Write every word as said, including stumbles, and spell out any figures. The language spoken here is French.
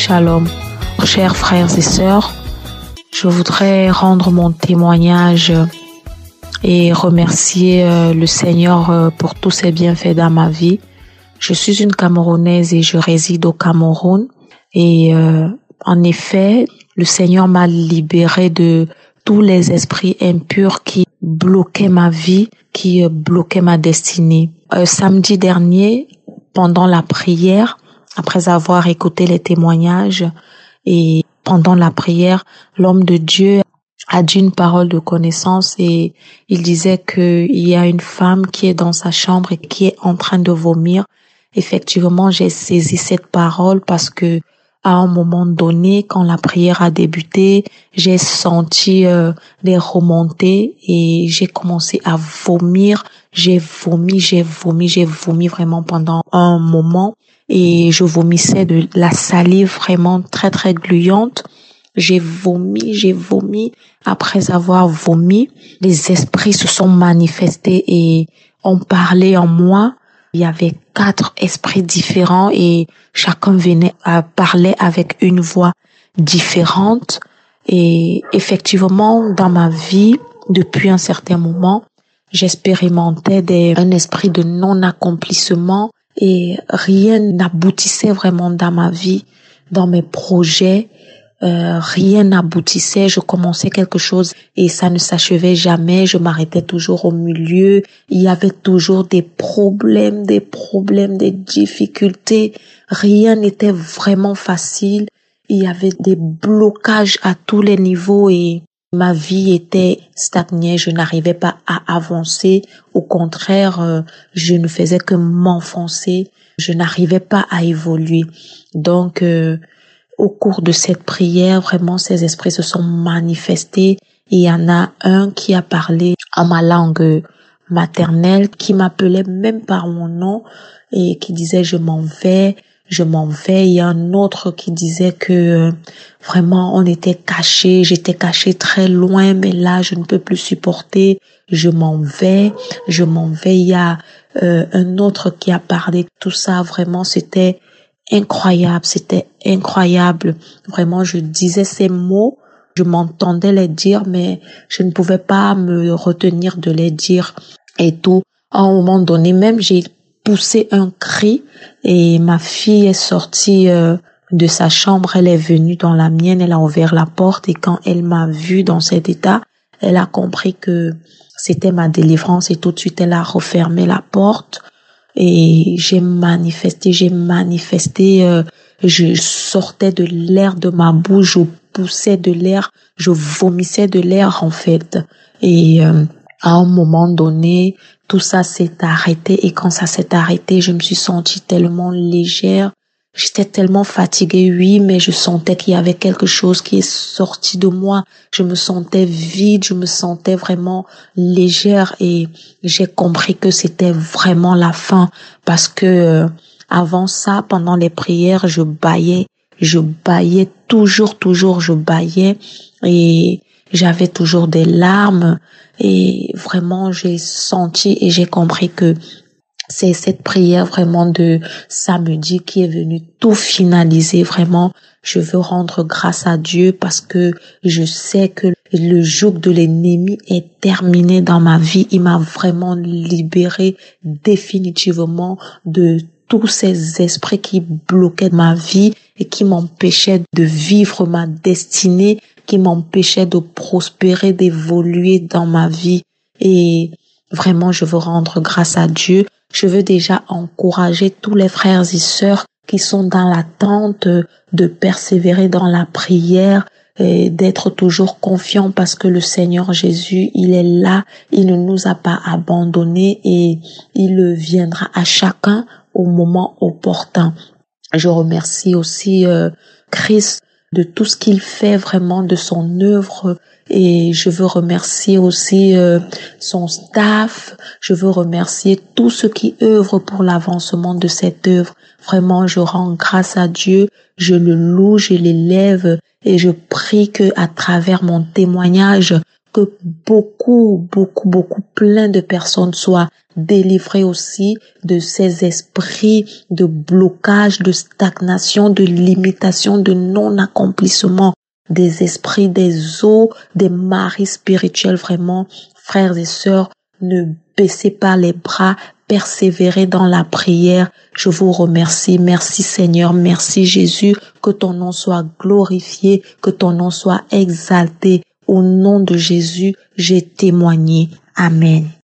Shalom, chers frères et sœurs. Je voudrais rendre mon témoignage et remercier le Seigneur pour tous ses bienfaits dans ma vie. Je suis une Camerounaise et je réside au Cameroun. Et euh, en effet, le Seigneur m'a libérée de tous les esprits impurs qui bloquaient ma vie, qui bloquaient ma destinée. Euh, samedi dernier, pendant la prière, après avoir écouté les témoignages et pendant la prière, l'homme de Dieu a dit une parole de connaissance et il disait qu'il y a une femme qui est dans sa chambre et qui est en train de vomir. Effectivement, j'ai saisi cette parole parce que à un moment donné, quand la prière a débuté, j'ai senti euh, des remontées et j'ai commencé à vomir. J'ai vomi, j'ai vomi, j'ai vomi vraiment pendant un moment et je vomissais de la salive vraiment très très gluante. J'ai vomi, j'ai vomi. Après avoir vomi, les esprits se sont manifestés et ont parlé en moi. Il y avait quatre esprits différents et chacun venait à parler avec une voix différente. Et effectivement, dans ma vie, depuis un certain moment, j'expérimentais des, un esprit de non-accomplissement et rien n'aboutissait vraiment dans ma vie, dans mes projets. Euh, rien n'aboutissait, je commençais quelque chose et ça ne s'achevait jamais, je m'arrêtais toujours au milieu, il y avait toujours des problèmes, des problèmes, des difficultés, rien n'était vraiment facile, il y avait des blocages à tous les niveaux et ma vie était stagnée, je n'arrivais pas à avancer, au contraire, euh, je ne faisais que m'enfoncer, je n'arrivais pas à évoluer. Donc, euh, au cours de cette prière, vraiment, ces esprits se sont manifestés et il y en a un qui a parlé en ma langue maternelle, qui m'appelait même par mon nom et qui disait je m'en vais, je m'en vais. Il y a un autre qui disait que euh, vraiment on était cachés, j'étais cachée très loin, mais là je ne peux plus supporter, je m'en vais, je m'en vais. Il y a euh, un autre qui a parlé. Tout ça, vraiment, c'était incroyable, c'était incroyable. Vraiment, je disais ces mots, je m'entendais les dire, mais je ne pouvais pas me retenir de les dire et tout. À un moment donné, même j'ai poussé un cri et ma fille est sortie euh, de sa chambre, elle est venue dans la mienne, elle a ouvert la porte et quand elle m'a vue dans cet état, elle a compris que c'était ma délivrance et tout de suite elle a refermé la porte. Et j'ai manifesté, j'ai manifesté, euh, je sortais de l'air de ma bouche, je poussais de l'air, je vomissais de l'air en fait. Et euh, à un moment donné, tout ça s'est arrêté et quand ça s'est arrêté, je me suis sentie tellement légère. J'étais tellement fatiguée, oui, mais je sentais qu'il y avait quelque chose qui est sorti de moi. Je me sentais vide, je me sentais vraiment légère et j'ai compris que c'était vraiment la fin parce que euh, avant ça, pendant les prières, je bâillais, je bâillais toujours, toujours, je bâillais et j'avais toujours des larmes et vraiment j'ai senti et j'ai compris que c'est cette prière vraiment de samedi qui est venue tout finaliser. Vraiment, je veux rendre grâce à Dieu parce que je sais que le joug de l'ennemi est terminé dans ma vie. Il m'a vraiment libéré définitivement de tous ces esprits qui bloquaient ma vie et qui m'empêchaient de vivre ma destinée, qui m'empêchaient de prospérer, d'évoluer dans ma vie. Et vraiment, je veux rendre grâce à Dieu. Je veux déjà encourager tous les frères et sœurs qui sont dans l'attente de persévérer dans la prière et d'être toujours confiants parce que le Seigneur Jésus, il est là, il ne nous a pas abandonnés et il viendra à chacun au moment opportun. Je remercie aussi euh, Christ de tout ce qu'il fait vraiment, de son œuvre. Et je veux remercier aussi euh, son staff. Je veux remercier tous ceux qui œuvrent pour l'avancement de cette œuvre. Vraiment, je rends grâce à Dieu. Je le loue, je l'élève et je prie que à travers mon témoignage, que beaucoup, beaucoup, beaucoup, plein de personnes soient délivrées aussi de ces esprits de blocage, de stagnation, de limitation, de non-accomplissement, des esprits des eaux, des maris spirituels. Vraiment, frères et sœurs, ne baissez pas les bras, persévérez dans la prière. Je vous remercie. Merci Seigneur, merci Jésus, que ton nom soit glorifié, que ton nom soit exalté. Au nom de Jésus, j'ai témoigné. Amen.